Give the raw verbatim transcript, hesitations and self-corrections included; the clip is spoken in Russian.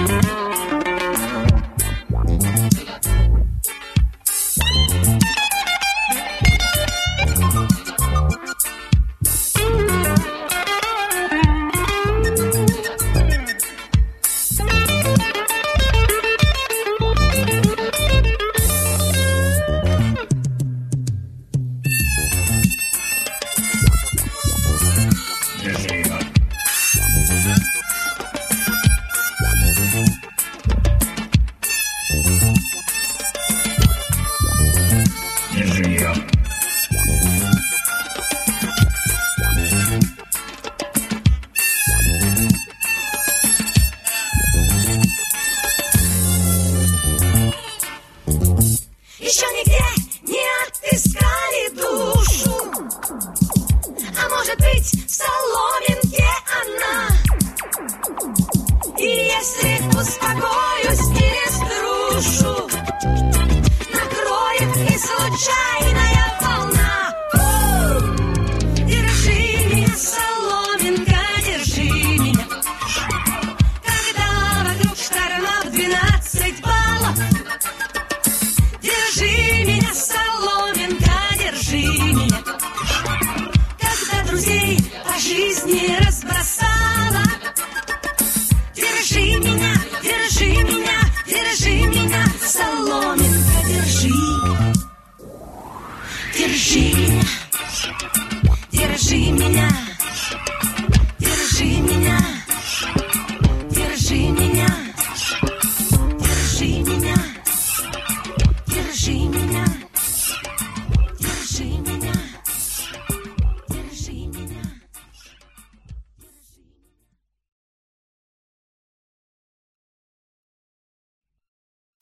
Еще нигде не отыскали душу, а может быть в соломинке она. И если успокоюсь и струшу, накроет и случайная волна. Держи меня, соломинка, держи меня, когда вокруг штормов двенадцать баллов. Держи меня, соломинка, держи меня, когда друзей по жизни разбросала. Держи меня, держи меня, держи меня, соломинка, держи. Держи меня, держи меня, держи меня, держи меня, держи меня, держи меня.